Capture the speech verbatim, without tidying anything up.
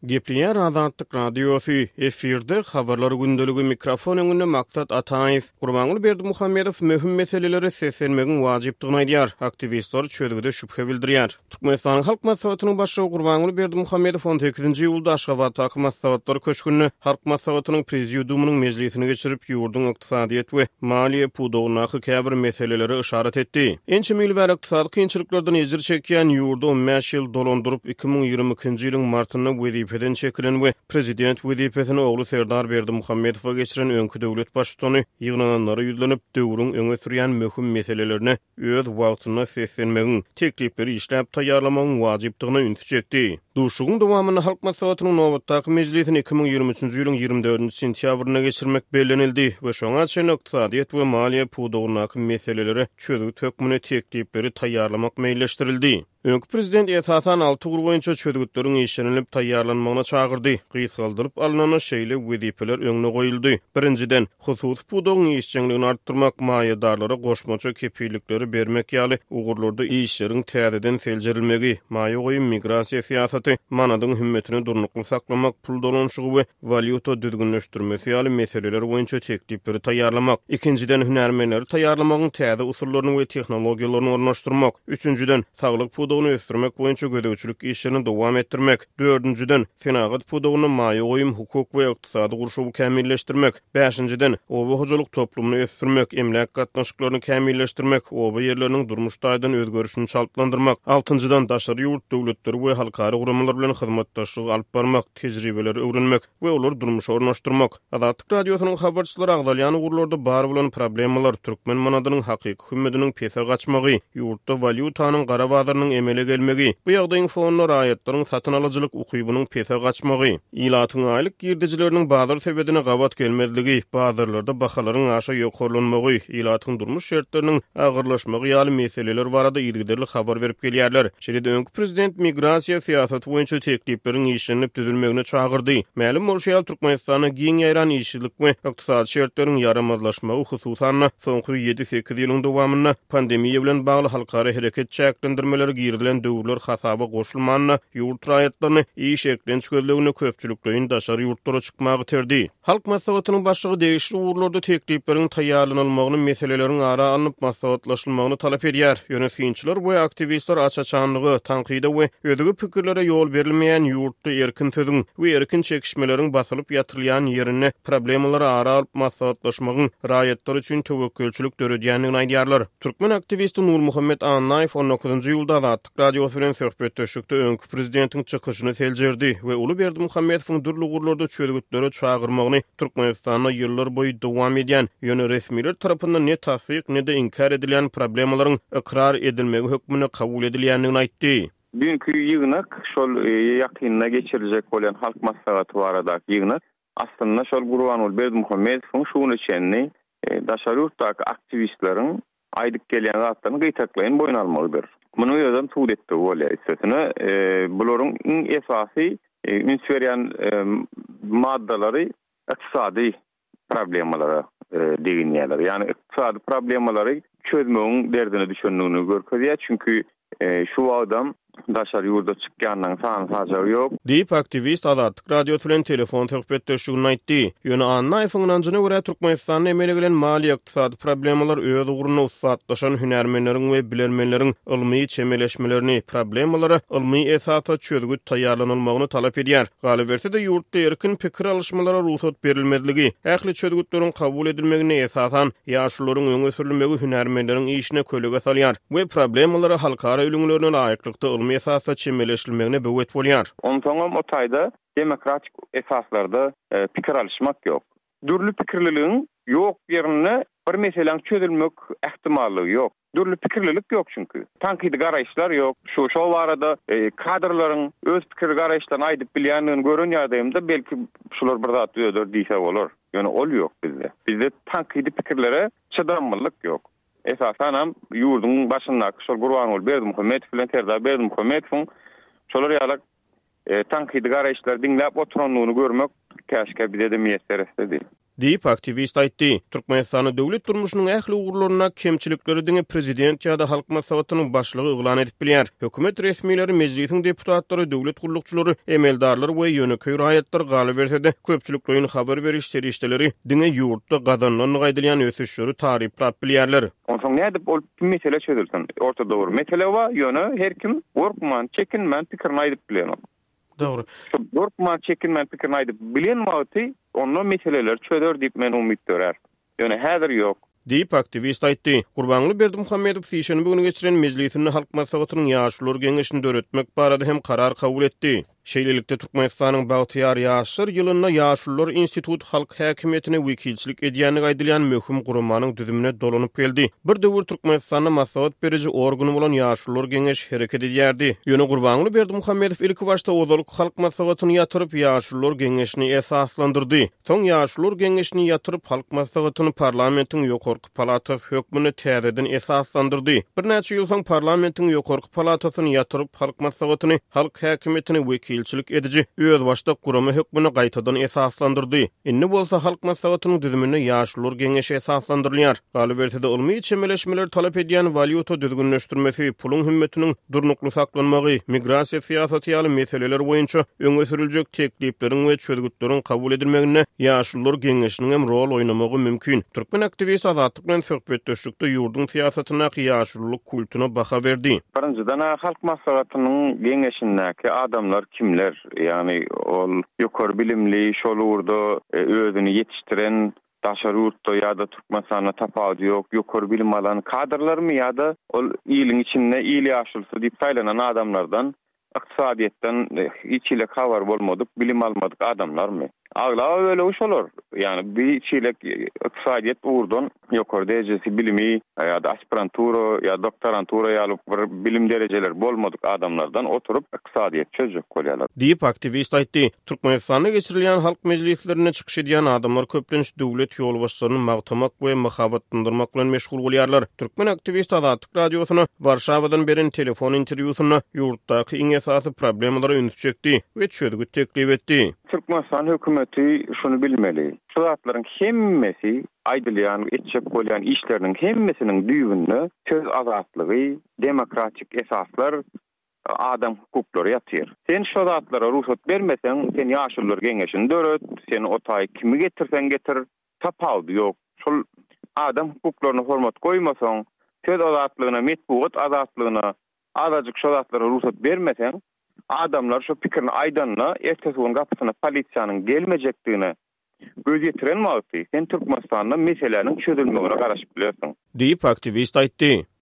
Gepliýär Azatlyk radiosu efirde habarlar gündöligi mikrofon öňünde Maksat Ataýew Gurbanuly Berdimuhammedow möhüm meseleleri seslenmegin wajypdygyny aýdýar. Aktivistler çödügide şüphe bildirýär. Türkmenistan halk maslahatynyň başlygy Gurbanuly Berdimuhammedow on sekizinji ýylda Aşgabat haky maslahatlar köşkünni halk maslahatynyň prezidiumynyň mejlisine geçirip ýurdun ykdysadyýet we maliýe pudowyna käbir meseleleri işaret etdi. Ençe mil we ykdysady kynçylyklardan ejir çekýän ýurdu on beş ýyl dolandyryp iki ming ýigrimiki ýylyň martyna wezipeden çekilen we prezident wezipesini ogly Serdar Berdimuhammedowa geçiren öňkü döwlet başçysyny ýygnalanlary ýüzlenip döwrüň öňe sürýän möhüm meselelerini öz wagtyna seslenmegin, teklipleri işläp taýýarlamagyň wajypdygyna ünsü çekdi. Duşugyň dowamyny halk maslahatynyň nowatdaky mejlisini iki ming ýigrimüçinji ýylyň ýigrimbi dördünji sentýabryna geçirmek bellenildi we şoňa çyn ykdysadyýet we maliýe pudowyna meseleleri çözügi tökmüne teklipleri taýýarlamak meýilleşdirildi. Öňkü prezident esasan alty gur boýunça çözügütleriň işlenip taýýarlanmagyna çagyrdy. Gysgaldyryp alynan şeýle wezipeler öňüne goýuldy. Birinciden, husus pudowyň işçiligini artdyrmak, maýadarlara goşmaça kepillikleri bermek ýaly ugurlarda işleriň täzeden seljerilmegi, maýa goýum migrasiýa siýasaty, manadyň hümmetini durnukly saklamak, pul dolanşygy we valyuta düzgünleşdirmesi ýaly meseleler boýunça teklipleri taýýarlamak. Ikinciden, hünärmenleri taýýarlamagyň täze usullaryny we tehnologiýalaryny ornaşdyrmak. Üçüncüden, saglyk pudowyny ösdürmek boýunça gödäwçilik işlerini dowam etdirmek. Dördüncüden, senagat pudowyny maýa goýum hukuk we ykdysady gurşuwy kämilleşdirmek. Beşinciden, oba hojalyk toplumyny ösdürmek, emlak gatnaşyklaryny kämilleşdirmek, oba ýerleriniň durmuş daýdan özgörüşini çalplandyrmak. Altıncıdan, daşary ýurt döwletleri we halkary guramalar bilen hyzmatdaşlyk alyp barmak, tejribeleri öwrenmek we olar durmuş ornaşdyrmak. Azatlyk radiosynyň habarçylary agdalýany gurlarda bar bolan problemalar, türkmen manadynyň hakyky hümmetiniň pese gaçmagy, ýurtda valyutanyň gara bazarynyň emele gelmegi, bu ýagdaýyň fonuna raýatlaryň satyn alyjylyk ukybynyň pese gaçmagy, ilatyň aýlyk girdijileriniň bazar sebedine gawat gelmezligi, bazarlarda bahalaryň aşa ýokurlanmagy, ilatyň durmuş şertleriniň agyrlaşmagy ýaly meseleler barada ýergiderli habar berip gelýärler. Şeýle öňkü prezident migrasiýa siýasaty boýunça teklipleriň işlenip düzülmegine çagyrdy. Mälim bolşýar Türkmenistana giň ýaran işçilik we ykdysady şertleriň yaramazlaşmagy hususan soňky ýedi sekiz ýylyň dowamyna pandemiýa bilen bagly halkary hereket çäklendirmeleri girilen döwürler hasaba goşulmanyna ýurt raýatlaryny iş eklençgözlegine köpçülikleýin daşary ýurtlara çykmagy terdi. Halk maslahatynyň başlygy degişli ugurlarda teklipleriň taýýarlanmagyny meseleleriň ara alınıp maslahatlaşylmagyny talap edýär. Ýönetimçiler we aktivistler açaçanlygy, tanqida we özüge pikirlere ýol berilmeýän ýurtda erkin söziň we erkin çekişmeleriň basylyp ýatyrylýan ýerine problemalary ara alyp maslahatlaşmagyň raýatlar üçin töwekkülçilik döredýändigini aýdýarlar. Türkmen aktivisti Nurmuhammed Anaýew on dokuzunji ýylda Azatlyk radiosu bilen söhbetdeşikde öňkü prezidentiň çykyşyny seljerdi we Uly Berdimuhammedowyň dürli ugurlarda çözügütlere çagyrmagyny Türkmenistanda ýyllar boýy dowam edýän ýöne resmiler tarapyndan ne tassyk ne de inkar edilýän problemalaryň ikrar edilmegi hökmüne kabul edilýändigini aýtdy. Dünkü ýygynak şol ýakynyna geçirijek bolan halk maslahaty baradaky ýygynak aslynda şol Gurbanuly Berdimuhammedowyň şuny çenni daşary ýurtdaky aktivistleriň aýdyp gelýän zatlaryny gytaklaýan boýun almagydyr. Muny ýazan tuğ etdi bolýar istetine. E, bularyň iň esasy e, üns berýän e, maddalary ykdysady problemalara e, deginýärler. Ýani ykdysady problemalary çözmegiň derdine düşendigini görkezýär. Çünki e, şu adam daşary ýurda çykýandan sany sajagy ýok. Diýip aktivist Azatlyk radiosu bilen telefon söhbetdeşigini aýtdy. Ýöne Anaýewyň anjyna görä Türkmenistanyň emele gelen mali ykdysady problemalar öz uguruny usatlaşan hünärmenleriň we bilenmenleriň ilmi çemeleşmelerini, problemalara ilmi esasda çözgüt taýýarlanylmagyny talap edýär. Galy berse-de ýurtda erkin pikir alışmalara ruhsat berilmezligi, ähli çözgütlerin kabul edilmegine esasan ýaşularyň öňe sürilmegi hünärmenleriň işine kölege salýar we problemalara halkara öňlerine laýyklykda esasda çemeleşilmegine böwet bolýar. Onsoňam o taýda demokratik esaslarda e, pikir alışmak ýok. Dürli pikirliligiň ýok ýerine bir meseleň çözülmek ähtimallygy ýok. Dürli pikirlilik ýok çünki. Tanqidi garaýşlar ýok. Şu şol barada e, kadrlaryň öz pikir garaýşlaryny aýdyp bilýändigini gören ýagdaýymda belki şular bir zat öýder diýse bolar. Ýöne ol ýok bizde. Bizde tanqidi pikirlere çydamlılık ýok. Esasen hem yurdun başındaky şol Gurbanuly Berdimuhammedow bilen Serdar Berdimuhammedowyň şolar ýaly e, tanqidi garaýşlar diňläp oturanlygyny görmek käşke bize de miýetler esdi. Diýip aktivist aýtdy. Türkmenistanyň döwlet durmuşynyň ähli ugurlaryna kemçilikleri diňe prezident ýa-da halk maslahatynyň başlygy yglan edip bilýär. Hökümet resmiýetleri, mejlisiň deputatlary, döwlet gurulukçylary, emeldarlar we ýöneköý raýatlar galy berse-de, köpçüliklerin habar beriş serişdeleri diňe ýurtda gazanlan gaýdylýan ösüşleri taryplap bilýärler. Onsoň nädip ol mesele çözülsin. Ortada dur. Mesele wa ýöne her kim gorkman, çekinmän pikirini aýdyp bilýär. Dogry. Gorkman, çekinmän pikirini aýdyp bilýän wagty onu meseleler çözer diýip men umyt görär. Ýöne häzir ýok. Diýip aktivist aýtdy. Gurbanly Berdimuhammedow sişeni bugün geçiren mejlisinde halk maslahatynyň ýaşlar geňeşini döretmek barada hem karar kabul etdi. Şeýlelikde Türkmenistanyň Bagtyar ýaşlar ýylyna Ýaşullar Institut halk häkimetine wekilçilik edýäni gaýdylýan möhüm gurumanyň düdümine dolanyp geldi. Bir döwür Türkmenistanyň maslahat beriji organy bolan Ýaşullar geňeş hereket edýärdi. Ýöne Gurbanly Berdimuhammedow ilki başda ozalyk halk maslahatyny ýatyryp Ýaşullar geňeşini esaslandyrdy. Soň Ýaşullar geňeşini ýatyryp halk maslahatyny parlamentiň ýokarky palatasy hökmüne täzeden esaslandyrdy. Bir näçe ýyl soň parlamentiň ýokarky palatasyny ýatyryp halk maslahatyny halk häkimetine wekil ilçilik edici öz başda kurama hökmüne gaýtadan esaslandyrdy. Inni bolsa halk maslahatynyň düzümine Ýaşullar geňeşi esaslandyrylýar. Galy bersede ulmy çemeleşmeler talap edýän valyuta düzgünleşdirmesi, pulun hümmetiniň durnukly saklanmagy, migrasiýa siýasaty ýaly meseleler boýunça öňe süriljek teklipleriň we çözgütleriň kabul edilmegine Ýaşullar geňeşiniň hem rol oýnamagy mümkin. Türkmen aktivist azatlyk bilen söhbetdeşlikde ýurdun siýasatyna Ýaşullyk kultuna baha berdi. Birinjiden halk maslahatynyň geňeşindäki adamlar kimler? Yani ol ýokary bilimli, şol urda özüni ýetişdiren daşary ýurtda ýa-da Türkmenistana tapawdy ýok, ýokary bilim alan kadrlarmy ýa-da ol ýylyň içinde ýyly ýaşulsy diýip saýlanan adamlardan, ykdysadyýetden hiç ile habar bolmadyk, bilim almadyk adamlarmy? Agla öyle uş olur. Yani bir çilek ykdysadyýet urdan ýokary derejesi bilimi ýa-da aspirantura ýa doktorantura ýaly bir bilim derejeleri bolmadyk adamlardan oturup ykdysadyýet çözjek bolýarlar. Diýip aktivist aýtdy. Türkmenistanda geçirilýän halk mejlislerine çykyş edýän adamlar köplenç döwlet ýolbaşçylaryny magtamak we mahawatlandyrmak bilen meşgul bolýarlar. Türkmen aktivist Azatlyk radiosyna Warşawadan beren telefon interwýusyna ýurtdaky iň esasy problemlary öňe çekdi we çözgüt teklip etdi. Türkmenistan hökümeti şunu bilmeli. Şu zatlaryň hemmesi aýdylýan, etjek bolýan işleriniň hemmesiniň düýbünde söz azatlygy, demokratik esaslar, adam hukuklary ýatyr. Sen şu zatlara ruhsat bermesen, sen Ýaşullar geňeşini döret, sen otay kimi getirsen getir, tapawdy ýok. Şol adam hukuklaryna hormat goýmasaň, söz azatlygyna, metbuat azatlygyna azajyk şu zatlara ruhsat bermesen, adamlar şu pikirini aýdanna ertesiň gapysyna polisiýanyň gelmejekdigine göz ýetiren wagty sen Türkmenistanda meselelerin çözülmegine garaşyp bilýärsiň. Diýip aktivist aýtdy.